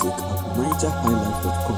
music at nigerhighlife.com.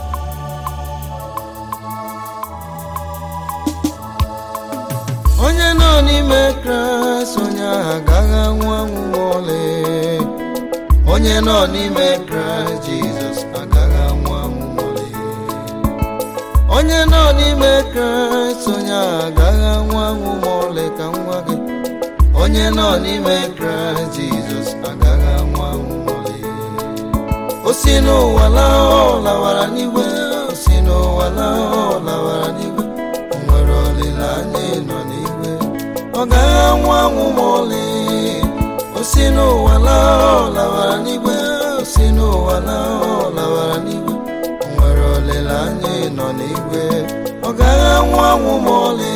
Onye nọ n'ime Kraịst onye agaghị anwụ anwụ ole. Onye nọ n'ime Kraịst Jizọs agaghị anwụ anwụ ole. Onye nọ n'ime Kraịst onye agaghị anwụ anwụ ole ka nwa gị. Onye nọ n'ime Kraịst Jizọs agaghị anwụ anwụ ole. O si n'ụwa laa ọ lawara n'igwe. O si n'ụwa laa ọ lawara n'igwe. O nwere olileanya ịnọ n'igwe. Ọ gaghị anwụ anwụ ma ọlị. O si n'ụwa laa ọ lawara n'igwe. O si n'ụwa laa ọ lawara n'igwe. O nwere olileanya ịnọ n'igwe. Ọ gaghị anwụ anwụ ma ọlị.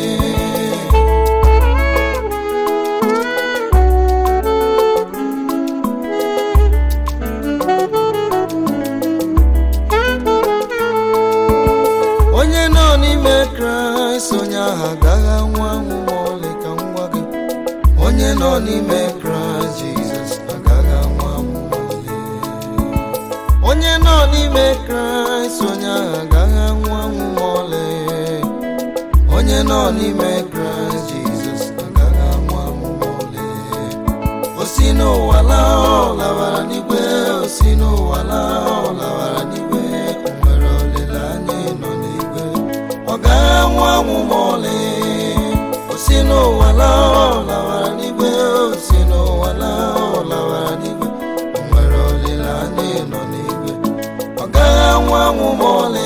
Onye nọ n'ime Kraịst onye ahụ agaghị anwụ anwụ ma ọlị ka nwa gị. Onye nọ n'ime Kraịst Jizọs agaghị anwụ anwụ ma ọlị. Onye nọ n'ime Kraịst onye ahụ agaghị anwụ anwụ ma ọlị. Onye nọ n'ime Kraịst Jizọs agaghị anwụ anwụ ma ọlị. O si n'ụwa laa ọ lawara n'igwe. O si n'ụwa laa ọ lawara n'igwe. O nwere olileanya ịnọ n'igwe. Ọ gaghị anwụ anwụ ma ọlị. O si n'ụwa laa ọ lawara n'igwe. O si n'ụwa laa ọ lawara n'igwe. O nwere olileanya ịnọ n'igwe. Ọ gaghị anwụ anwụ ma ọlị.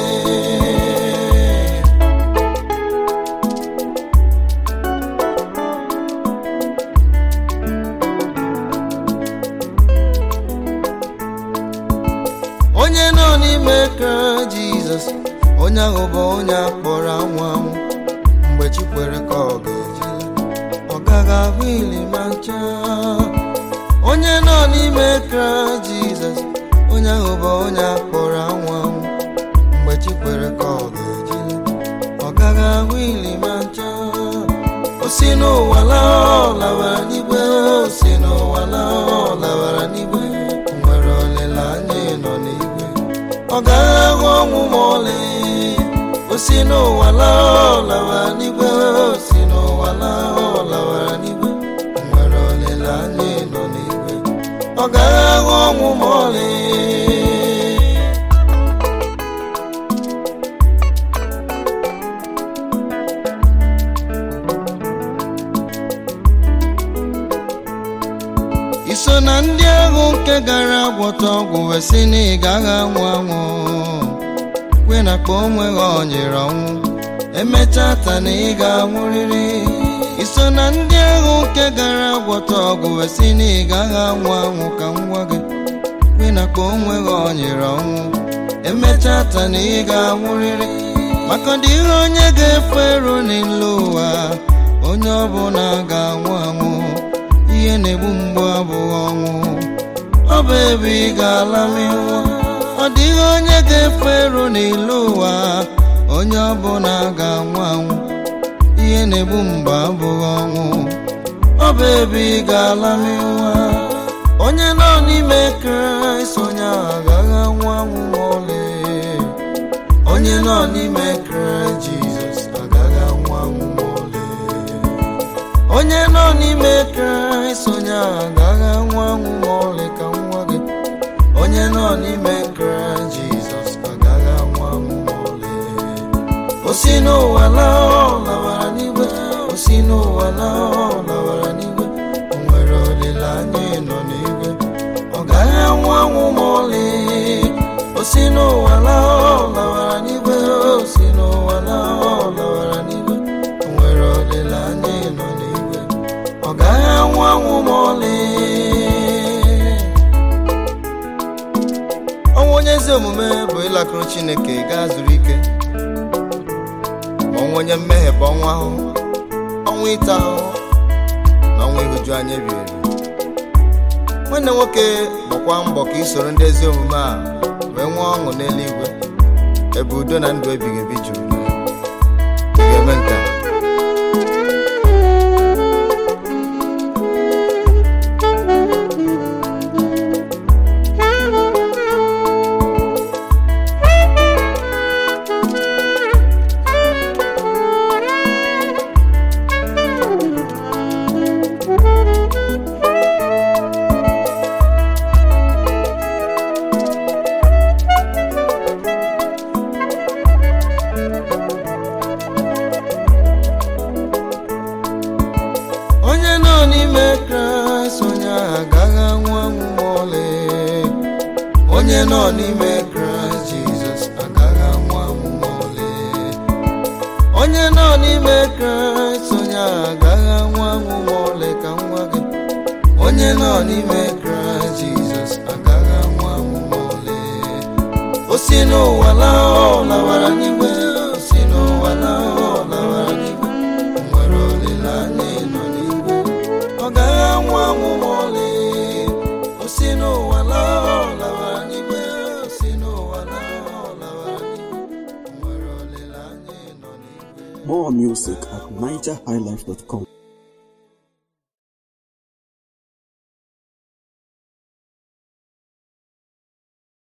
Onye nọ n'ime Kraịst Jizọs onye ahụ bụ onye akpọrọ anwụ anwụ. Mgbe chi kwere ka ọ ga-ejila, ọ gaghị ahụ ili ma ncha. Onye nọ n'ime Kraịst Jizọs onye ahụ bụ onye akpọrọ anwụ anwụ. Mgbe chi kwere ka ọ ga-ejila, ọ gaghị ahụ ili ma ncha. O si n'ụwa laa ọ lawara n'igwe. O si n'ụwa laa ọ lawara n'igwe. O nwere olileanya ịnọ n'igwe. Ọ gaghị ahụ ọnwụ ma ọlị. O si n'ụwa laa ọ lawara n'igwe. O si n'ụwa laa ọ lawara n'igwe. O nwere olileanya ịnọ n'igwe. Ọ gaghị ahụ ọnwụ ma ọlị. Iso na ndị ahụ nke gara gwọta ọgwụ wee sị na ị gaghị anwụ anwụ. Kwe na kpa onwe ha ọnyere ọnwụ. Emechaa taa na ị ga-anwụrịrị. Iso na ndị ahụ nke gara gwọta ọgwụ wee sị na ị gaghị anwụ anwụ ka nwa gị. Kwe na kpa onwe ha ọnyere ọnwụ. Emechaa taa na ị ga-anwụrịrị. Maka ọ dịghị onye ga-efu eru n'elu ụwa. Onye ọbụla ga-anwụ anwụ. Ihe na-egbu mgbu abụghị ọnwụ. Ọ bụ ebe ị ga-ala mịnwụ. Ọ dịghị onye ga-efu eru n'elu ụwa. Onye ọbụla ga-anwụ anwụ. Ihe na-egbu mgbu abụghị ọnwụ. Ọ bụ ebe ị ga-ala mịnwụ. Onye nọ n'ime Kraịst onye ahụ agaghị anwụ anwụ ma ọlị. Onye nọ n'ime Kraịst Jizọs agaghị anwụ anwụ ma ọlị. Onye nọ n'ime Kraịst onye ahụ agaghị anwụ anwụ ma ọlị ka nwa gị. Onye nọ n'ime Kraịst Jizọs agaghị anwụ anwụ ma ọlị. O si n'ụwa laa ọ lawara n'igwe. O si n'ụwa laa ọ lawara n'igwe. O nwere olileanya ịnọ n'igwe. Ọ gaghị anwụ anwụ ma ọlị. O si n'ụwa laa ọ lawara n'igwe. O si n'ụwa laa ọ lawara n'igwe. O nwere olileanya ịnọ n'igwe. Ọ gaghị anwụ anwụ ma ọlị. Ọnwụ onye ezi omume bụ ịlakụrụ Chineke gaa zuru ike. Ma ọnwụ onye mmehie bụ ọnwụ ahụhụ, ọnwụ ịta ahụhụ na ọnwụ ịhụju anya ebighị ebi. Nwanne nwoke gbakwa mbọ ka ị soro ndị ezi omume a wee nwee ọṅụ n'eluigwe ebe udo na ndụ ebighị ebi juru. Ị ga-eme nke a. n'ime Kraịst onye agaghị anwụ anwụ ma ọlị. Onye nọ n'ime Kraịst Jizọs agaghị anwụ anwụ ma ọlị. Onye nọ n'ime Kraịst onye agaghị anwụ anwụ ma ọlị ka nwa gị. Onye nọ n'ime Kraịst Jizọs agaghị anwụ anwụ ma ọlị. O si n'ụwa laa ọ lawara n'igwe, o si n'ụwa laa ọ lawara n'igwe, o nwere olileanya ịnọ n'igwe, ọ gaghị anwụ anwụ ma ọlị. O si n'ụwa laa ọ lawara n'igwe, o si n'ụwa laa ọ lawara n'igwe, o nwere olileanya ịnọ n'igwe. More music at NigerHighlife.com.